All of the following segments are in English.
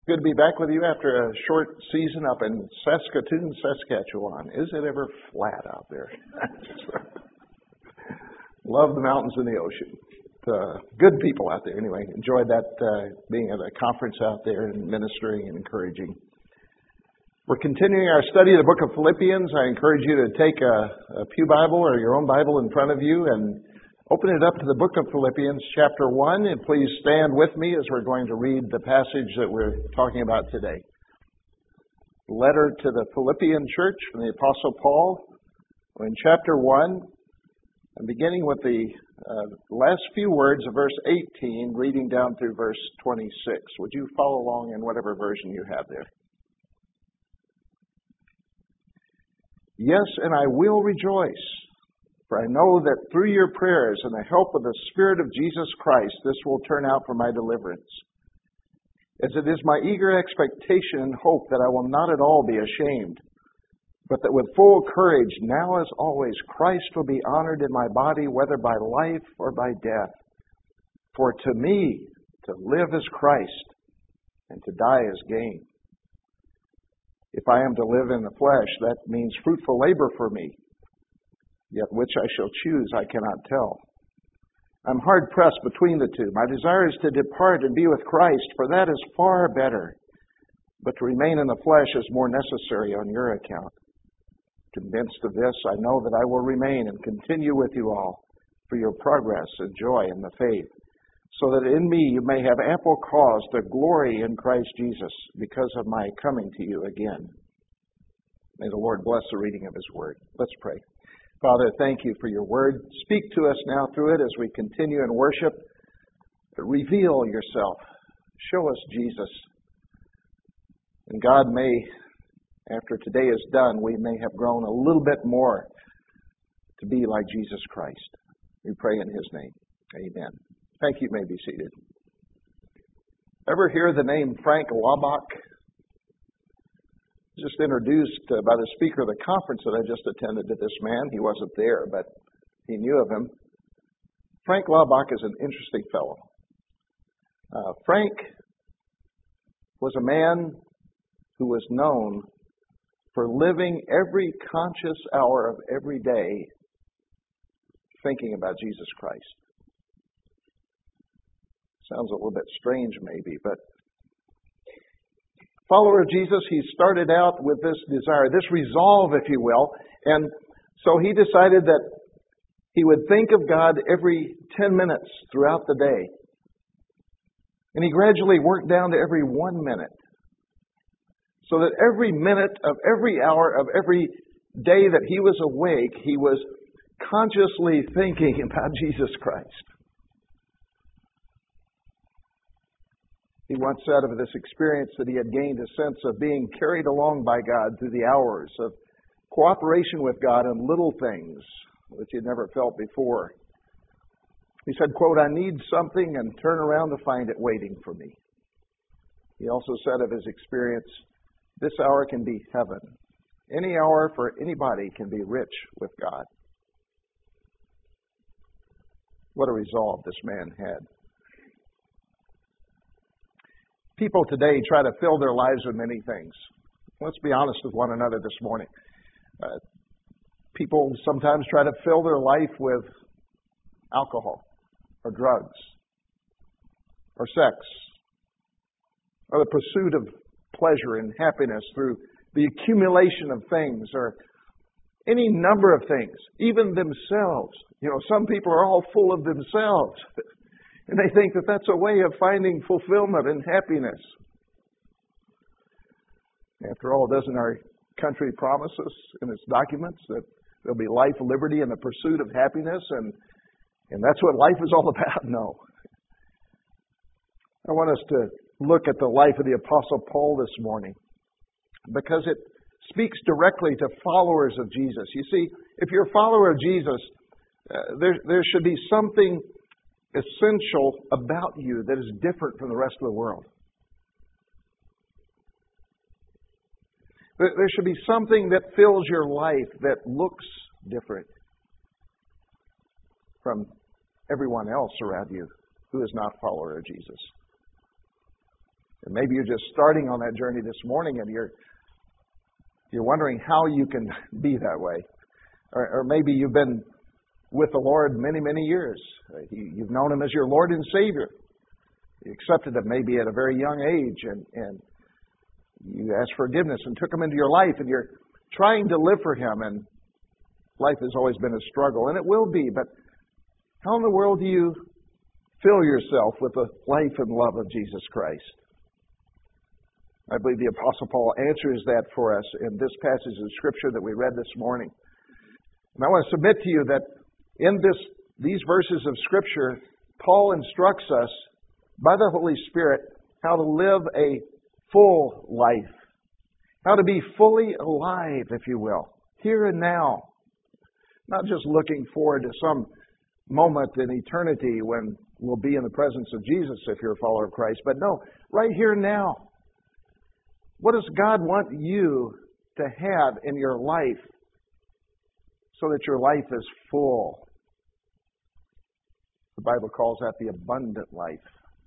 Good to be back with you after a short season up in Saskatoon, Saskatchewan. Is it ever flat out there? Love the mountains and the ocean. Good people out there. Anyway, enjoyed that being at a conference out there and ministering and encouraging. We're continuing our study of the book of Philippians. I encourage you to take a pew Bible or your own Bible in front of you and open it up to the book of Philippians, chapter 1, and please stand with me as we're going to read the passage that we're talking about today. Letter to the Philippian church from the Apostle Paul. We're in chapter 1, and beginning with the last few words of verse 18, reading down through verse 26. Would you follow along in whatever version you have there? Yes, and I will rejoice. For I know that through your prayers and the help of the Spirit of Jesus Christ, this will turn out for my deliverance. As it is my eager expectation and hope that I will not at all be ashamed, but that with full courage, now as always, Christ will be honored in my body, whether by life or by death. For to me, to live is Christ, and to die is gain. If I am to live in the flesh, that means fruitful labor for me. Yet which I shall choose, I cannot tell. I'm hard-pressed between the two. My desire is to depart and be with Christ, for that is far better. But to remain in the flesh is more necessary on your account. Convinced of this, I know that I will remain and continue with you all for your progress and joy in the faith, so that in me you may have ample cause to glory in Christ Jesus because of my coming to you again. May the Lord bless the reading of His Word. Let's pray. Father, thank you for your word. Speak to us now through it as we continue in worship. Reveal yourself. Show us Jesus. And God, may, after today is done, we may have grown a little bit more to be like Jesus Christ. We pray in His name. Amen. Thank you. You may be seated. Ever hear the name Frank Laubach? Just introduced by the speaker of the conference that I just attended to this man. He wasn't there, but he knew of him. Frank Laubach is an interesting fellow. Frank was a man who was known for living every conscious hour of every day thinking about Jesus Christ. Sounds a little bit strange maybe, but follower of Jesus, he started out with this desire, this resolve, if you will. And so he decided that he would think of God every 10 minutes throughout the day. And he gradually worked down to every 1 minute. So that every minute of every hour of every day that he was awake, he was consciously thinking about Jesus Christ. He once said of this experience that he had gained a sense of being carried along by God through the hours of cooperation with God in little things which he had never felt before. He said, quote, I need something and turn around to find it waiting for me. He also said of his experience, this hour can be heaven. Any hour for anybody can be rich with God. What a resolve this man had. People today try to fill their lives with many things. Let's be honest with one another this morning. People sometimes try to fill their life with alcohol or drugs or sex or the pursuit of pleasure and happiness through the accumulation of things or any number of things, even themselves. You know, some people are all full of themselves. And they think that that's a way of finding fulfillment and happiness. After all, doesn't our country promise us in its documents that there'll be life, liberty, and the pursuit of happiness? And that's what life is all about? No. I want us to look at the life of the Apostle Paul this morning because it speaks directly to followers of Jesus. You see, if you're a follower of Jesus, there should be something essential about you that is different from the rest of the world. There should be something that fills your life that looks different from everyone else around you who is not a follower of Jesus. And maybe you're just starting on that journey this morning and you're wondering how you can be that way. Or maybe you've been with the Lord many, many years. You've known Him as your Lord and Savior. You accepted Him maybe at a very young age and you asked forgiveness and took Him into your life and you're trying to live for Him, and life has always been a struggle, and it will be, but how in the world do you fill yourself with the life and love of Jesus Christ? I believe the Apostle Paul answers that for us in this passage of Scripture that we read this morning. And I want to submit to you that in these verses of Scripture, Paul instructs us by the Holy Spirit how to live a full life, how to be fully alive, if you will, here and now. Not just looking forward to some moment in eternity when we'll be in the presence of Jesus if you're a follower of Christ, but no, right here and now. What does God want you to have in your life so that your life is full? The Bible calls that the abundant life.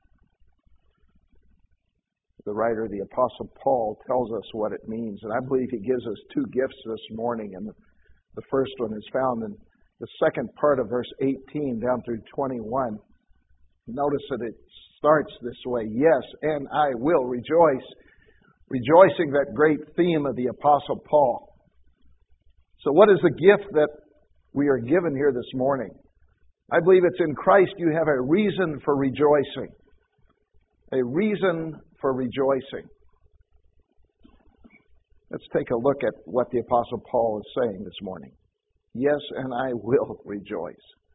The writer, the Apostle Paul, tells us what it means, and I believe he gives us two gifts this morning, and the first one is found in the second part of verse 18 down through 21. Notice that it starts this way, yes, and I will rejoice. Rejoicing, that great theme of the Apostle Paul. So what is the gift that we are given here this morning? I believe it's in Christ you have a reason for rejoicing. A reason for rejoicing. Let's take a look at what the Apostle Paul is saying this morning. Yes, and I will rejoice.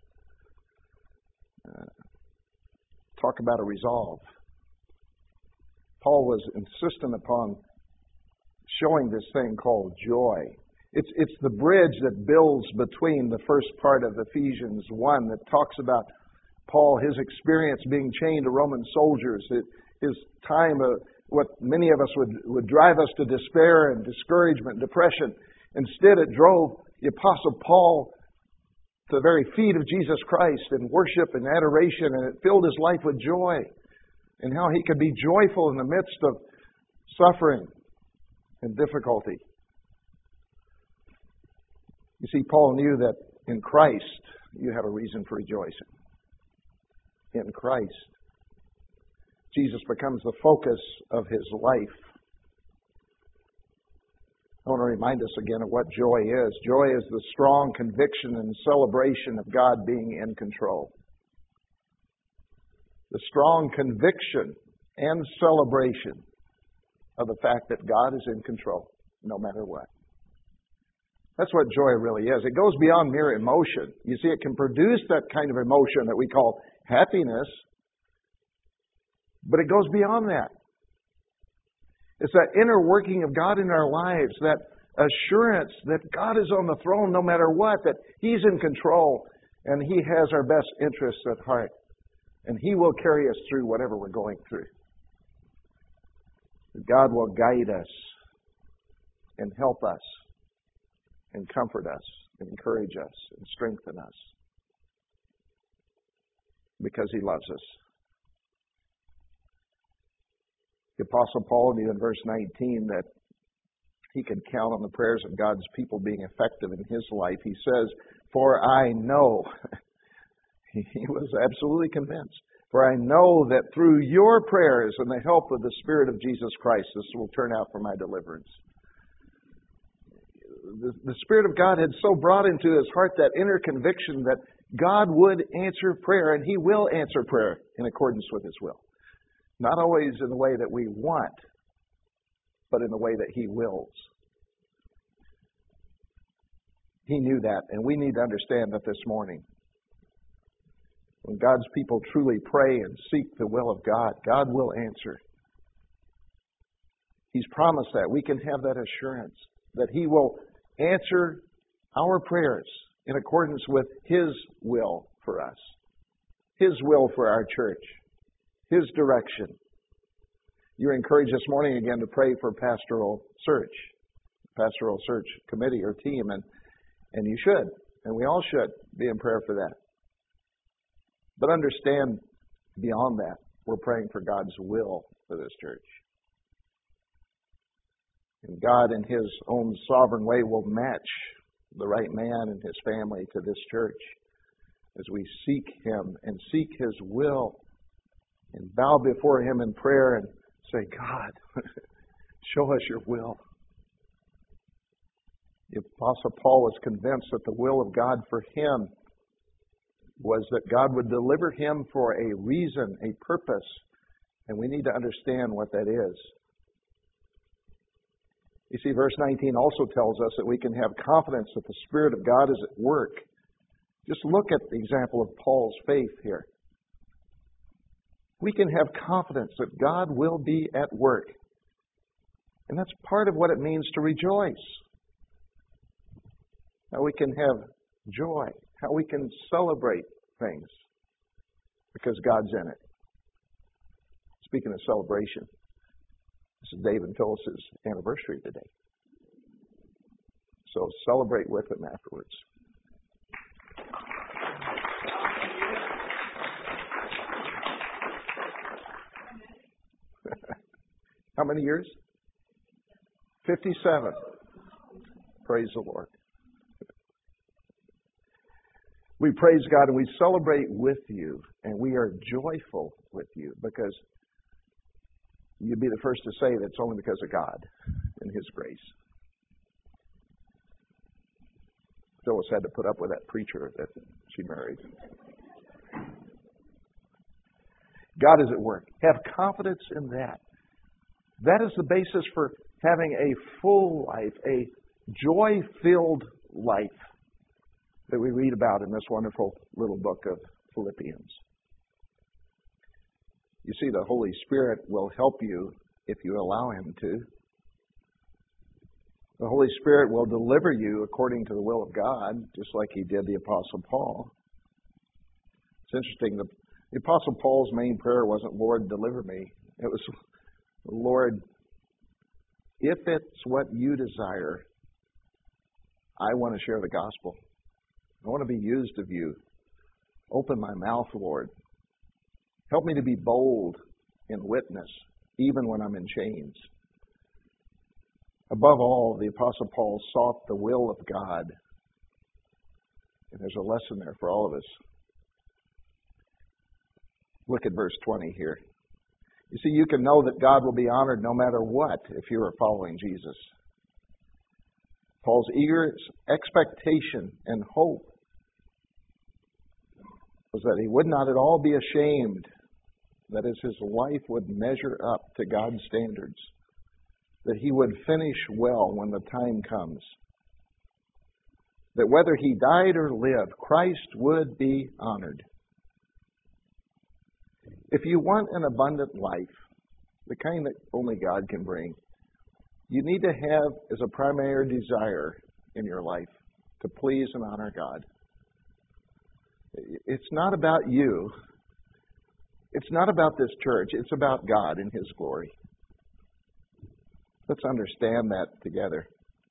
Talk about a resolve. Paul was insistent upon showing this thing called joy. It's the bridge that builds between the first part of Ephesians 1 that talks about Paul, his experience being chained to Roman soldiers, his time of what many of us would drive us to despair and discouragement, depression. Instead, it drove the Apostle Paul to the very feet of Jesus Christ in worship and adoration, and it filled his life with joy. And how he could be joyful in the midst of suffering and difficulty. You see, Paul knew that in Christ you have a reason for rejoicing. In Christ, Jesus becomes the focus of his life. I want to remind us again of what joy is. Joy is the strong conviction and celebration of God being in control. The strong conviction and celebration of the fact that God is in control, no matter what. That's what joy really is. It goes beyond mere emotion. You see, it can produce that kind of emotion that we call happiness, but it goes beyond that. It's that inner working of God in our lives, that assurance that God is on the throne no matter what, that He's in control and He has our best interests at heart. And He will carry us through whatever we're going through. God will guide us and help us and comfort us and encourage us and strengthen us because He loves us. The Apostle Paul knew in verse 19 that he could count on the prayers of God's people being effective in his life. He says, "For I know," he was absolutely convinced, "for I know that through your prayers and the help of the Spirit of Jesus Christ, this will turn out for my deliverance." The Spirit of God had so brought into his heart that inner conviction that God would answer prayer, and He will answer prayer in accordance with His will. Not always in the way that we want, but in the way that He wills. He knew that, and we need to understand that this morning. When God's people truly pray and seek the will of God, God will answer. He's promised that. We can have that assurance that He will answer our prayers in accordance with His will for us, His will for our church, His direction. You're encouraged this morning again to pray for pastoral search committee or team, and you should, and we all should be in prayer for that. But understand beyond that, we're praying for God's will for this church. And God, in His own sovereign way, will match the right man and his family to this church as we seek Him and seek His will and bow before Him in prayer and say, God, show us your will. The Apostle Paul was convinced that the will of God for him was that God would deliver him for a reason, a purpose, and we need to understand what that is. You see, verse 19 also tells us that we can have confidence that the Spirit of God is at work. Just look at the example of Paul's faith here. We can have confidence that God will be at work. And that's part of what it means to rejoice. How we can have joy. How we can celebrate things. Because God's in it. Speaking of celebration, this is Dave and Phyllis's anniversary today. So celebrate with them afterwards. How many years? 57. Praise the Lord. We praise God and we celebrate with you, and we are joyful with you because you'd be the first to say that it's only because of God and His grace. Phyllis had to put up with that preacher that she married. God is at work. Have confidence in that. That is the basis for having a full life, a joy-filled life that we read about in this wonderful little book of Philippians. You see, the Holy Spirit will help you if you allow Him to. The Holy Spirit will deliver you according to the will of God, just like He did the Apostle Paul. It's interesting, the Apostle Paul's main prayer wasn't, Lord, deliver me. It was, Lord, if it's what you desire, I want to share the gospel. I want to be used of you. Open my mouth, Lord. Help me to be bold in witness, even when I'm in chains. Above all, the Apostle Paul sought the will of God. And there's a lesson there for all of us. Look at verse 20 here. You see, you can know that God will be honored no matter what if you are following Jesus. Paul's eager expectation and hope was that he would not at all be ashamed, that is, his life would measure up to God's standards, that he would finish well when the time comes, that whether he died or lived, Christ would be honored. If you want an abundant life, the kind that only God can bring, you need to have as a primary desire in your life to please and honor God. It's not about you. It's not about this church. It's about God and His glory. Let's understand that together.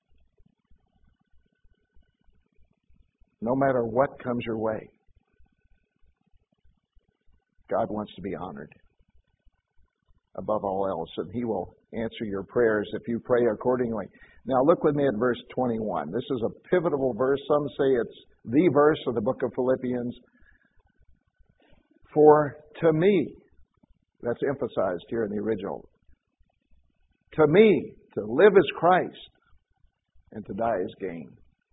No matter what comes your way, God wants to be honored above all else, and He will answer your prayers if you pray accordingly. Now look with me at verse 21. This is a pivotal verse. Some say it's the verse of the book of Philippians. For to me, that's emphasized here in the original, to me, to live is Christ, and to die is gain.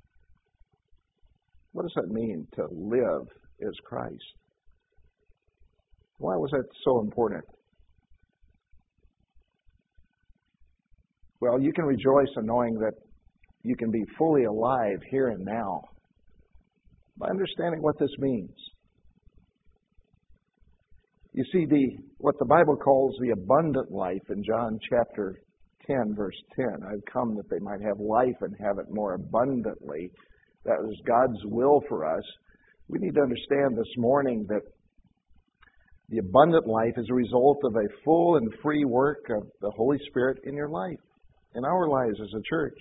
What does that mean, to live is Christ? Why was that so important? Well, you can rejoice in knowing that you can be fully alive here and now by understanding what this means. You see, what the Bible calls the abundant life in John chapter 10, verse 10. I've come that they might have life and have it more abundantly. That was God's will for us. We need to understand this morning that the abundant life is a result of a full and free work of the Holy Spirit in your life, in our lives as a church.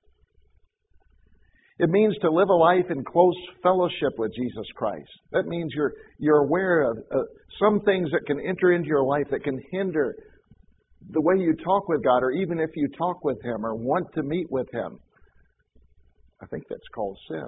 It means to live a life in close fellowship with Jesus Christ. That means you're aware of some things that can enter into your life that can hinder the way you talk with God, or even if you talk with Him or want to meet with Him, I think that's called sin.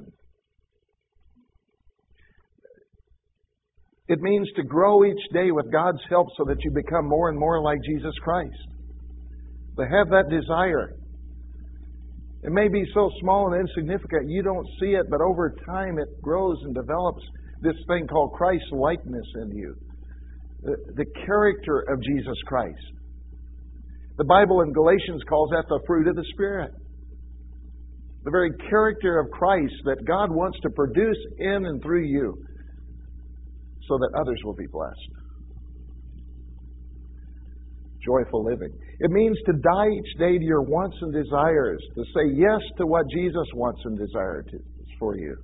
It means to grow each day with God's help so that you become more and more like Jesus Christ. To have that desire. It may be so small and insignificant you don't see it, but over time it grows and develops this thing called Christ-likeness in you. The character of Jesus Christ. The Bible in Galatians calls that the fruit of the Spirit. The very character of Christ that God wants to produce in and through you so that others will be blessed. Joyful living. It means to die each day to your wants and desires, to say yes to what Jesus wants and desires for you.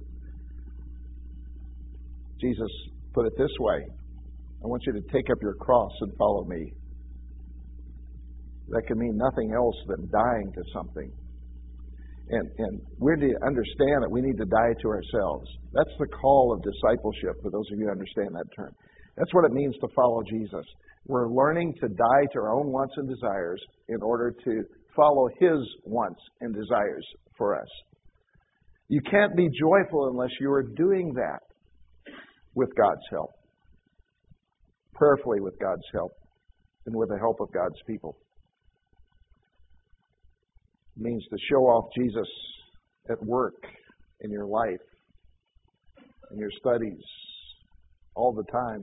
Jesus put it this way: I want you to take up your cross and follow me. That can mean nothing else than dying to something. And we're to understand that we need to die to ourselves. That's the call of discipleship, for those of you who understand that term. That's what it means to follow Jesus. We're learning to die to our own wants and desires in order to follow His wants and desires for us. You can't be joyful unless you are doing that with God's help. Prayerfully with God's help and with the help of God's people. It means to show off Jesus at work, in your life, in your studies, all the time.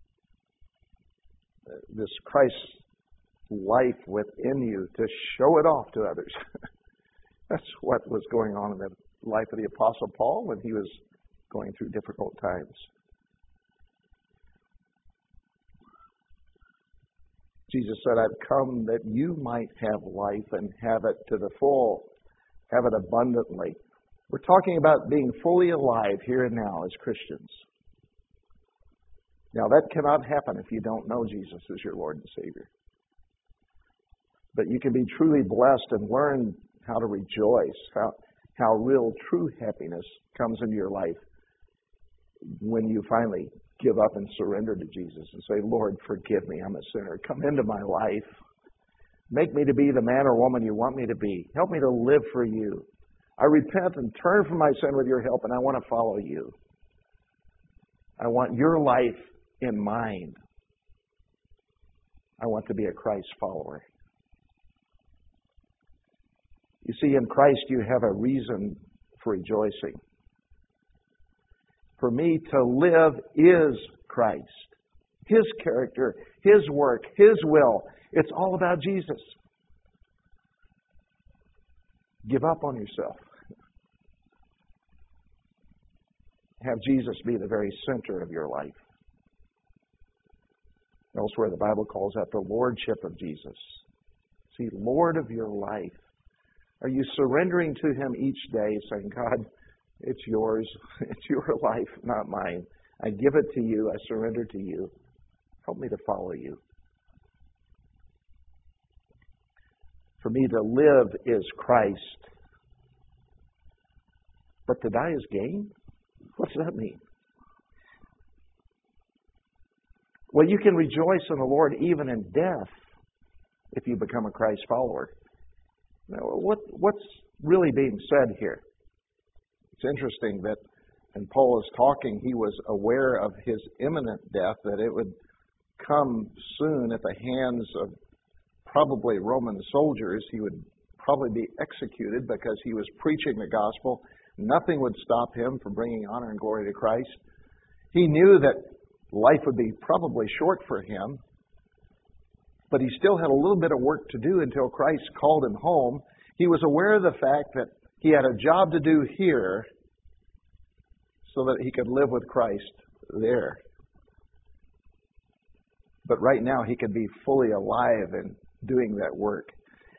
This Christ life within you, to show it off to others. That's what was going on in the life of the Apostle Paul when he was going through difficult times. Jesus said, I've come that you might have life and have it to the full, have it abundantly. We're talking about being fully alive here and now as Christians. Now, that cannot happen if you don't know Jesus as your Lord and Savior. But you can be truly blessed and learn how to rejoice, how real, true happiness comes into your life when you finally give up and surrender to Jesus and say, Lord, forgive me, I'm a sinner. Come into my life. Make me to be the man or woman you want me to be. Help me to live for you. I repent and turn from my sin with your help, and I want to follow you. I want your life in mind. I want to be a Christ follower. You see, in Christ you have a reason for rejoicing. For me, to live is Christ. His character, His work, His will. It's all about Jesus. Give up on yourself. Have Jesus be the very center of your life. Elsewhere, the Bible calls that the lordship of Jesus. See, Lord of your life. Are you surrendering to Him each day, saying, God, it's yours. It's your life, not mine. I give it to you. I surrender to you. Help me to follow you. For me, to live is Christ. But to die is gain? What's that mean? Well, you can rejoice in the Lord even in death if you become a Christ follower. Now, what's really being said here? It's interesting that when Paul was talking, he was aware of his imminent death, that it would come soon at the hands of probably Roman soldiers. He would probably be executed because he was preaching the gospel. Nothing would stop him from bringing honor and glory to Christ. He knew that life would be probably short for him, but he still had a little bit of work to do until Christ called him home. He was aware of the fact that he had a job to do here so that he could live with Christ there. But right now he could be fully alive and doing that work.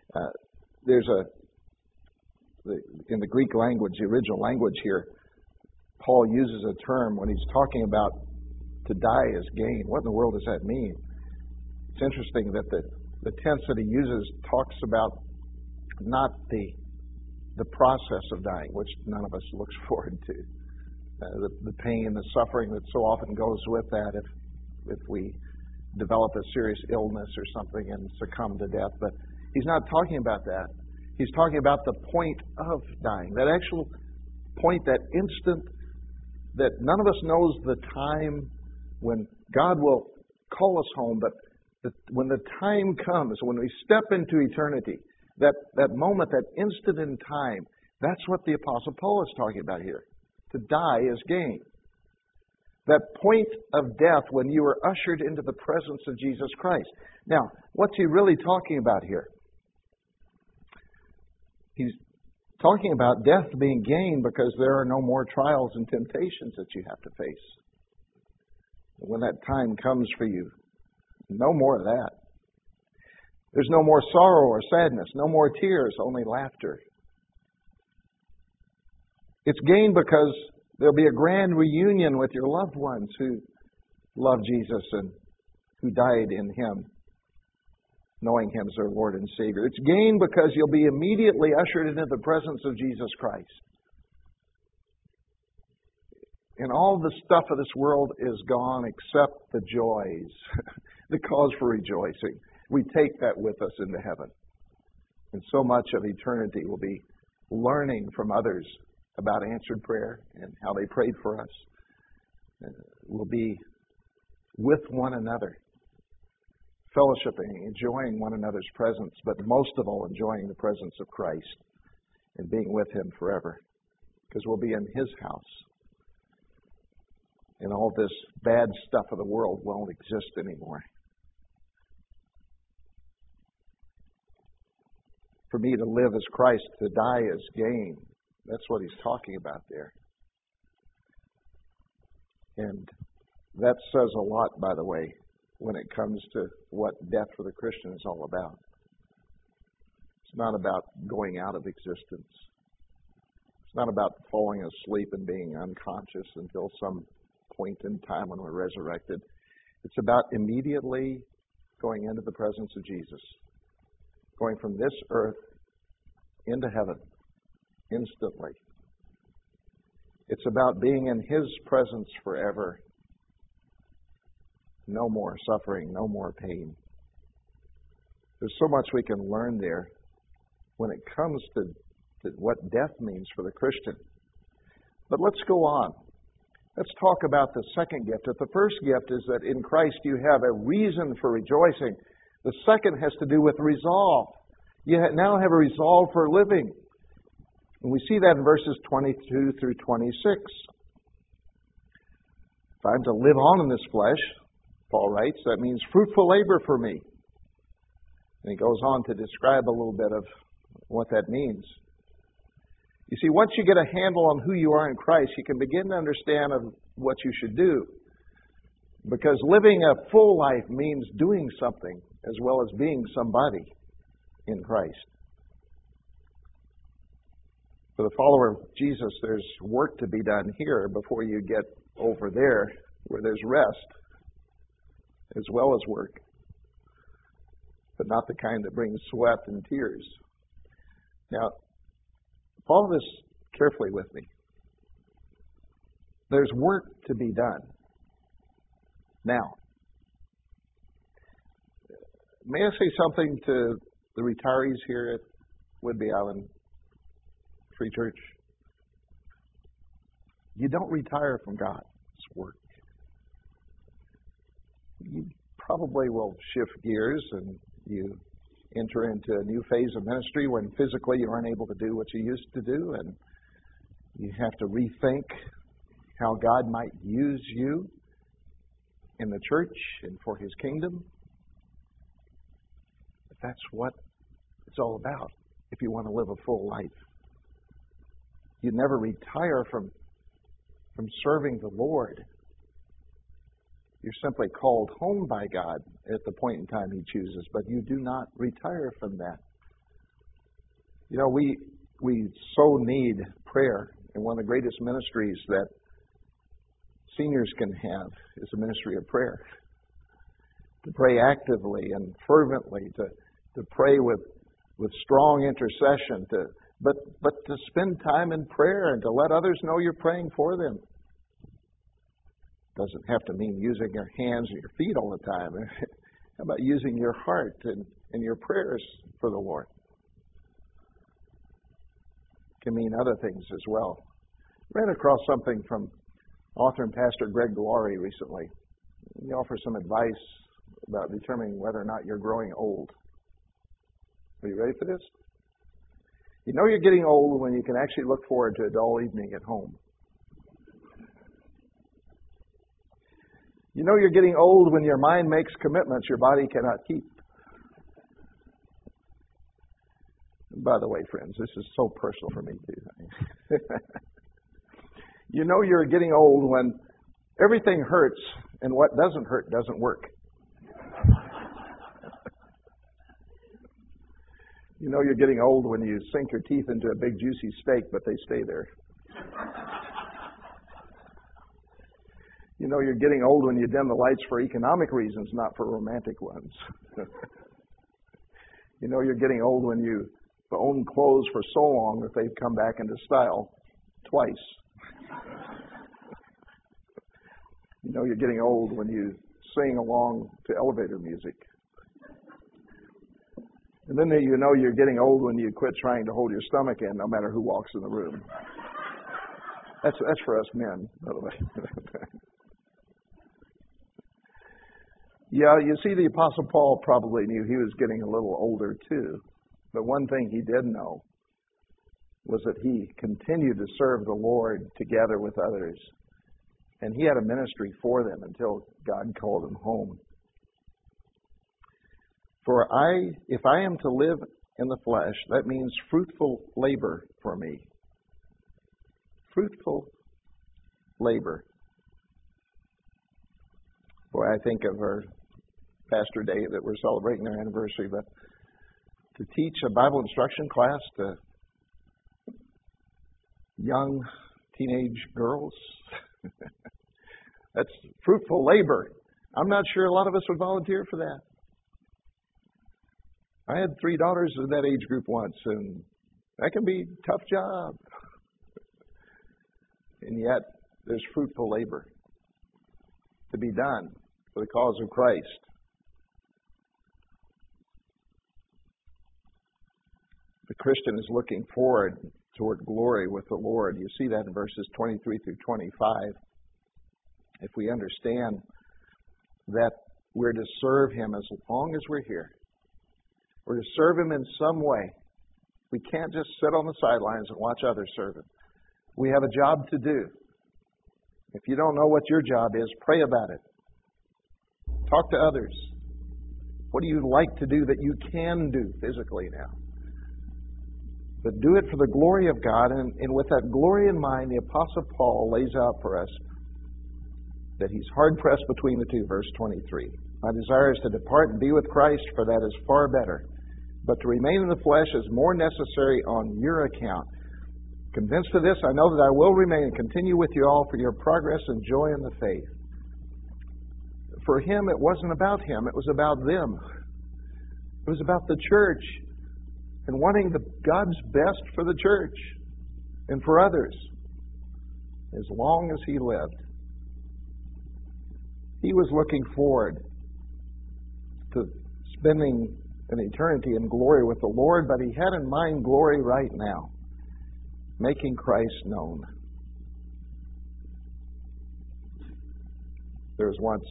In the Greek language, the original language here, Paul uses a term when he's talking about to die is gain. What in the world does that mean? It's interesting that the tense that he uses talks about not the process of dying, which none of us looks forward to. The pain, the suffering that so often goes with that if we develop a serious illness or something and succumb to death. But he's not talking about that. He's talking about the point of dying, that actual point, that instant that none of us knows the time when God will call us home, but when the time comes, when we step into eternity, that moment, that instant in time, that's what the Apostle Paul is talking about here. To die is gain. That point of death when you are ushered into the presence of Jesus Christ. Now, what's he really talking about here? He's talking about death being gain because there are no more trials and temptations that you have to face. When that time comes for you, no more of that. There's no more sorrow or sadness, no more tears, only laughter. It's gain because there'll be a grand reunion with your loved ones who love Jesus and who died in Him, knowing Him as their Lord and Savior. It's gain because you'll be immediately ushered into the presence of Jesus Christ. And all the stuff of this world is gone except the joys, the cause for rejoicing. We take that with us into heaven. And so much of eternity will be learning from others about answered prayer and how they prayed for us. We'll be with one another, fellowshipping, enjoying one another's presence, but most of all enjoying the presence of Christ and being with Him forever. Because we'll be in His house. And all this bad stuff of the world won't exist anymore. For me to live as Christ, to die as gain. That's what he's talking about there. And that says a lot, by the way, when it comes to what death for the Christian is all about. It's not about going out of existence. It's not about falling asleep and being unconscious until some point in time when we're resurrected. It's about immediately going into the presence of Jesus. Going from this earth into heaven instantly. It's about being in His presence forever. No more suffering, no more pain. There's so much we can learn there when it comes to what death means for the Christian. But let's go on. Let's talk about the second gift. The first gift is that in Christ you have a reason for rejoicing. The second has to do with resolve. You now have a resolve for living. And we see that in verses 22 through 26. If I'm to live on in this flesh, Paul writes, that means fruitful labor for me. And he goes on to describe a little bit of what that means. You see, once you get a handle on who you are in Christ, you can begin to understand of what you should do. Because living a full life means doing something as well as being somebody in Christ. For the follower of Jesus, there's work to be done here before you get over there where there's rest as well as work. But not the kind that brings sweat and tears. Now, follow this carefully with me. There's work to be done. Now, may I say something to the retirees here at Whidbey Island Free Church? You don't retire from God's work. You probably will shift gears and you enter into a new phase of ministry when physically you aren't able to do what you used to do, and you have to rethink how God might use you in the church and for His kingdom. But that's what it's all about if you want to live a full life. You never retire from serving the Lord. You're simply called home by God at the point in time He chooses, but you do not retire from that. You know, we so need prayer, and one of the greatest ministries that seniors can have is a ministry of prayer. To pray actively and fervently, to pray with strong intercession, but to spend time in prayer and to let others know you're praying for them. Doesn't have to mean using your hands and your feet all the time. How about using your heart and your prayers for the Lord? It can mean other things as well. I ran across something from author and pastor Greg Laurie recently. He offers some advice about determining whether or not you're growing old. Are you ready for this? You know you're getting old when you can actually look forward to a dull evening at home. You know you're getting old when your mind makes commitments your body cannot keep. By the way, friends, this is so personal for me too. You know you're getting old when everything hurts and what doesn't hurt doesn't work. You know you're getting old when you sink your teeth into a big juicy steak, but they stay there. You know you're getting old when you dim the lights for economic reasons, not for romantic ones. You know you're getting old when you own clothes for so long that they've come back into style twice. You know you're getting old when you sing along to elevator music. And then you know you're getting old when you quit trying to hold your stomach in no matter who walks in the room. That's for us men, by the way. Yeah, you see, the Apostle Paul probably knew he was getting a little older too. But one thing he did know was that he continued to serve the Lord together with others. And he had a ministry for them until God called him home. For if I am to live in the flesh, that means fruitful labor for me. Fruitful labor. Boy, I think of our Pastor Day that we're celebrating their anniversary, but to teach a Bible instruction class to young teenage girls, that's fruitful labor. I'm not sure a lot of us would volunteer for that. I had 3 daughters of that age group once, and that can be a tough job. And yet, there's fruitful labor to be done for the cause of Christ. The Christian is looking forward toward glory with the Lord. You see that in verses 23 through 25. If we understand that we're to serve Him as long as we're here, we're to serve Him in some way. We can't just sit on the sidelines and watch others serve Him. We have a job to do. If you don't know what your job is, pray about it. Talk to others. What do you like to do that you can do physically now? But do it for the glory of God. And with that glory in mind, the Apostle Paul lays out for us that he's hard-pressed between the two, verse 23. My desire is to depart and be with Christ, for that is far better. But to remain in the flesh is more necessary on your account. Convinced of this, I know that I will remain and continue with you all for your progress and joy in the faith. For him, it wasn't about him. It was about them. It was about the church and wanting God's best for the church and for others as long as he lived. He was looking forward to spending an eternity in glory with the Lord, but he had in mind glory right now, making Christ known. There was once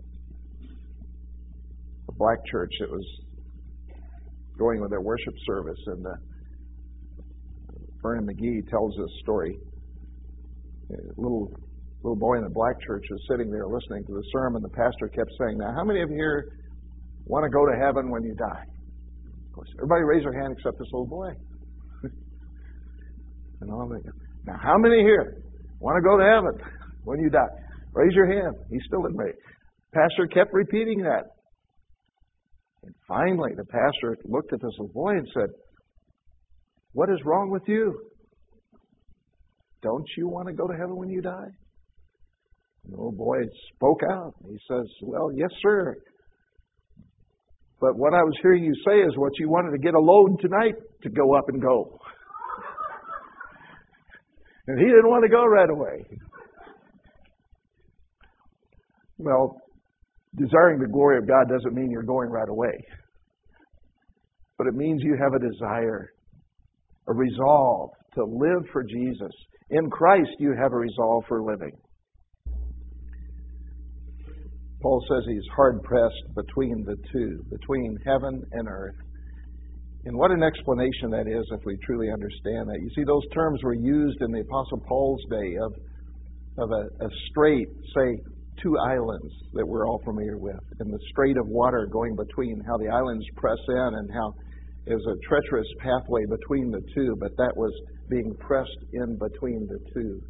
a black church that was going with their worship service, and Vernon McGee tells this story. A little boy in a black church was sitting there listening to the sermon. The pastor kept saying, "Now, how many of you here want to go to heaven when you die?" Of course, everybody raised their hand except this little boy. And all they go, "Now, how many here want to go to heaven when you die? Raise your hand." He still didn't raise. Pastor kept repeating that. And finally, the pastor looked at this little boy and said, "What is wrong with you? Don't you want to go to heaven when you die?" And the little boy spoke out. He says, "Well, yes, sir. But what I was hearing you say is what you wanted to get a load tonight to go up and go." And he didn't want to go right away. Well, desiring the glory of God doesn't mean you're going right away. But it means you have a desire, a resolve to live for Jesus. In Christ, you have a resolve for living. Paul says he's hard-pressed between the two, between heaven and earth. And what an explanation that is if we truly understand that. You see, those terms were used in the Apostle Paul's day of a strait, say, two islands that we're all familiar with, and the strait of water going between, how the islands press in and how there's a treacherous pathway between the two, but that was being pressed in between the two.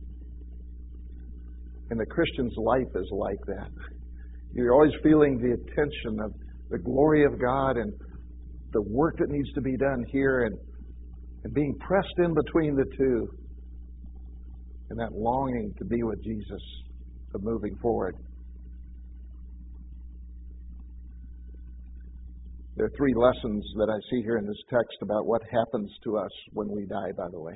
And the Christian's life is like that. You're always feeling the attention of the glory of God and the work that needs to be done here and being pressed in between the two, and that longing to be with Jesus, of moving forward. There are three lessons that I see here in this text about what happens to us when we die, by the way.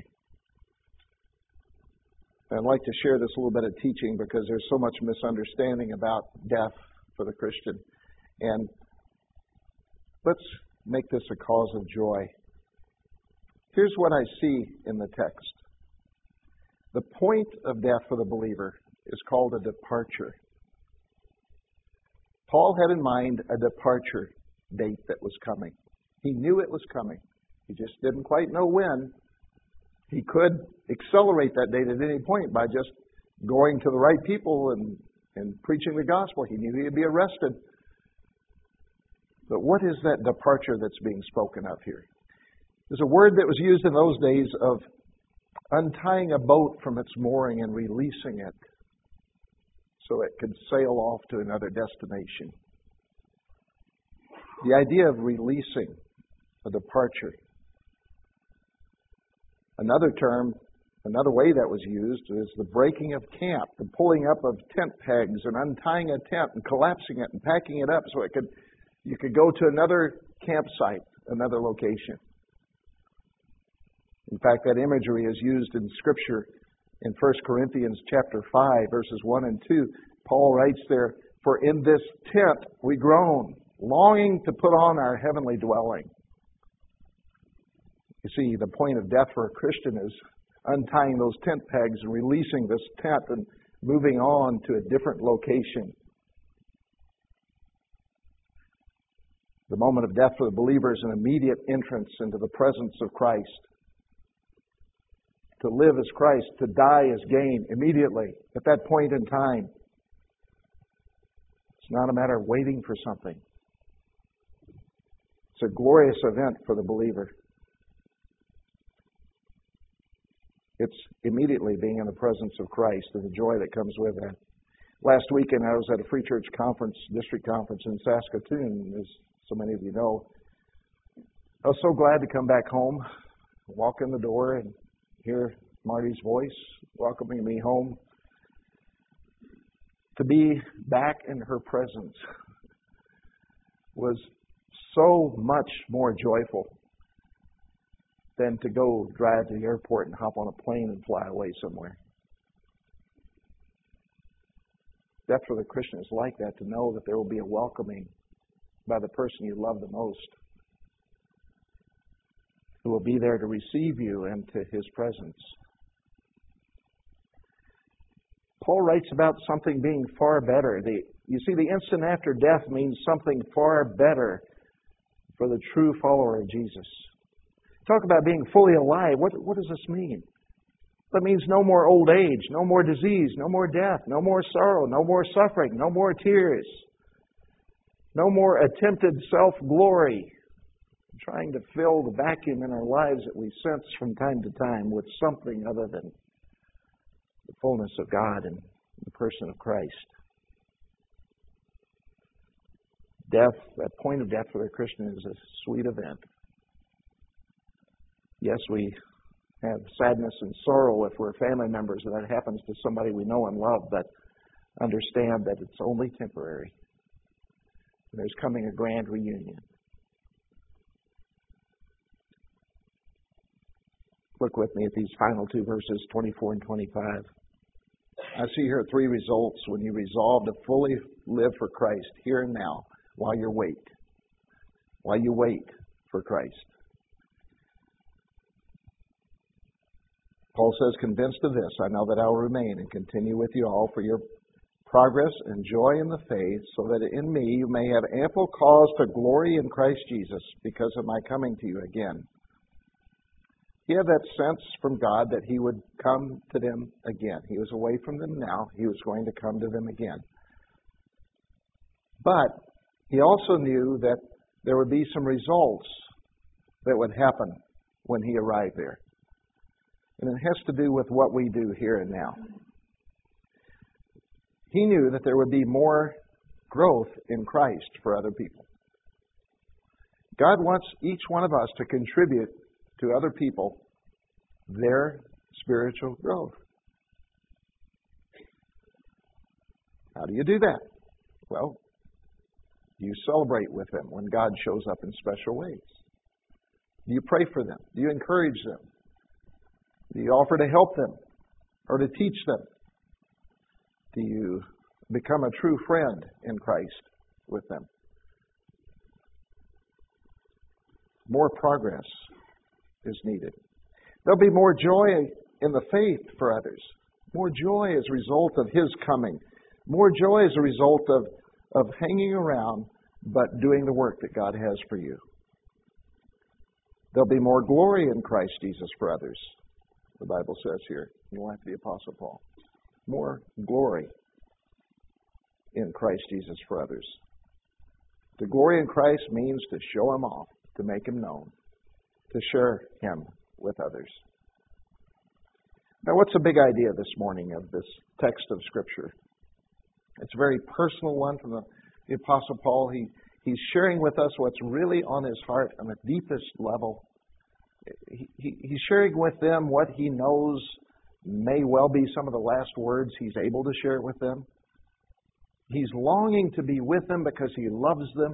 I'd like to share this little bit of teaching because there's so much misunderstanding about death for the Christian. And let's make this a cause of joy. Here's what I see in the text. The point of death for the believer is called a departure. Paul had in mind a departure date that was coming. He knew it was coming. He just didn't quite know when. He could accelerate that date at any point by just going to the right people and preaching the gospel. He knew he'd be arrested. But what is that departure that's being spoken of here? There's a word that was used in those days of untying a boat from its mooring and releasing it so it could sail off to another destination. The idea of releasing a departure. Another term, another way that was used is the breaking of camp, the pulling up of tent pegs and untying a tent and collapsing it and packing it up so you could go to another campsite, another location. In fact, that imagery is used in Scripture in 1 Corinthians chapter 5, verses 1 and 2. Paul writes there, "For in this tent we groan, longing to put on our heavenly dwelling." You see, the point of death for a Christian is untying those tent pegs and releasing this tent and moving on to a different location. The moment of death for the believer is an immediate entrance into the presence of Christ. To live is Christ, to die is gain immediately, at that point in time. It's not a matter of waiting for something. It's a glorious event for the believer. It's immediately being in the presence of Christ and the joy that comes with that. Last weekend I was at a Free Church conference, district conference in Saskatoon, as so many of you know. I was so glad to come back home, walk in the door and hear Marty's voice welcoming me home. To be back in her presence was so much more joyful than to go drive to the airport and hop on a plane and fly away somewhere. Death for the Christian is like that, to know that there will be a welcoming by the person you love the most, who will be there to receive you into His presence. Paul writes about something being far better. You see, the instant after death means something far better for the true follower of Jesus. Talk about being fully alive. What does this mean? That means no more old age, no more disease, no more death, no more sorrow, no more suffering, no more tears, no more attempted self-glory, trying to fill the vacuum in our lives that we sense from time to time with something other than the fullness of God and the person of Christ. Death, that point of death for the Christian, is a sweet event. Yes, we have sadness and sorrow if we're family members and that happens to somebody we know and love, but understand that it's only temporary. And there's coming a grand reunion. Look with me at these final two verses, 24 and 25. I see here 3 results when you resolve to fully live for Christ here and now while you wait. While you wait for Christ. Paul says, convinced of this, I know that I will remain and continue with you all for your progress and joy in the faith, so that in me you may have ample cause to glory in Christ Jesus because of my coming to you again. He had that sense from God that He would come to them again. He was away from them now. He was going to come to them again. But He also knew that there would be some results that would happen when He arrived there. And it has to do with what we do here and now. He knew that there would be more growth in Christ for other people. God wants each one of us to contribute to other people their spiritual growth. How do you do that? Well, you celebrate with them when God shows up in special ways. Do you pray for them? Do you encourage them? Do you offer to help them or to teach them? Do you become a true friend in Christ with them? More progress is needed. There'll be more joy in the faith for others. More joy as a result of His coming. More joy as a result of hanging around but doing the work that God has for you. There'll be more glory in Christ Jesus for others. The Bible says here, in the life of the Apostle Paul. More glory in Christ Jesus for others. To glory in Christ means to show Him off, to make Him known, to share Him with others. Now, what's the big idea this morning of this text of Scripture? It's a very personal one from the Apostle Paul. He's sharing with us what's really on his heart on the deepest level. He's sharing with them what he knows may well be some of the last words he's able to share with them. He's longing to be with them because he loves them.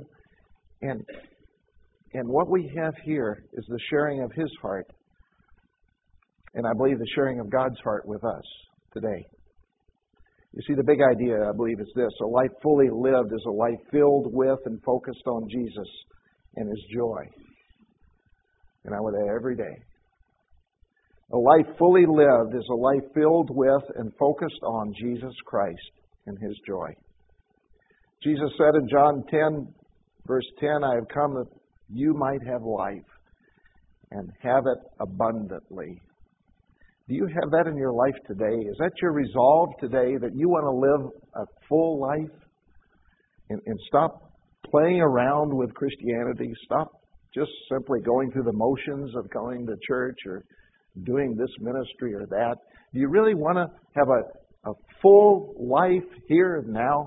And what we have here is the sharing of his heart. And I believe the sharing of God's heart with us today. You see, the big idea, I believe, is this. A life fully lived is a life filled with and focused on Jesus and His joy. And I would add every day. A life fully lived is a life filled with and focused on Jesus Christ and His joy. Jesus said in John 10, verse 10, I have come that you might have life and have it abundantly. Do you have that in your life today? Is that your resolve today, that you want to live a full life and stop playing around with Christianity? Stop just simply going through the motions of going to church or doing this ministry or that. Do you really want to have a full life here and now?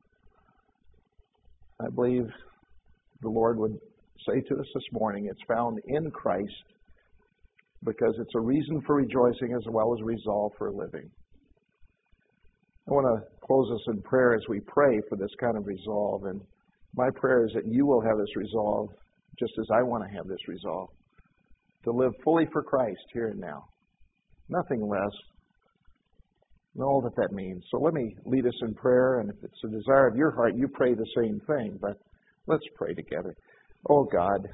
I believe the Lord would say to us this morning, it's found in Christ, because it's a reason for rejoicing as well as a resolve for living. I want to close us in prayer as we pray for this kind of resolve. And my prayer is that you will have this resolve just as I want to have this resolve. To live fully for Christ here and now. Nothing less. And all that means. So let me lead us in prayer. And if it's a desire of your heart, you pray the same thing. But let's pray together. Oh God,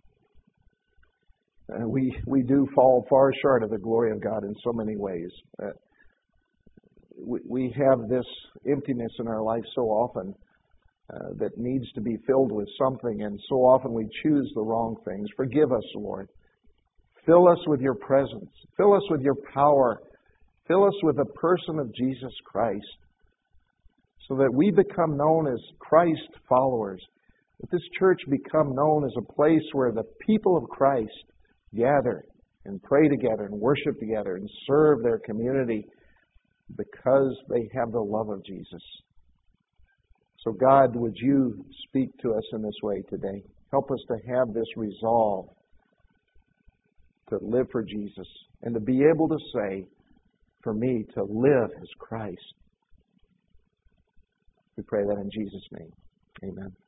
we do fall far short of the glory of God in so many ways. We have this emptiness in our life so often that needs to be filled with something, and so often we choose the wrong things. Forgive us, Lord. Fill us with your presence. Fill us with your power. Fill us with the person of Jesus Christ, so that we become known as Christ followers. That this church become known as a place where the people of Christ gather and pray together and worship together and serve their community because they have the love of Jesus. So God, would you speak to us in this way today? Help us to have this resolve to live for Jesus and to be able to say, for me to live as Christ. We pray that in Jesus' name. Amen.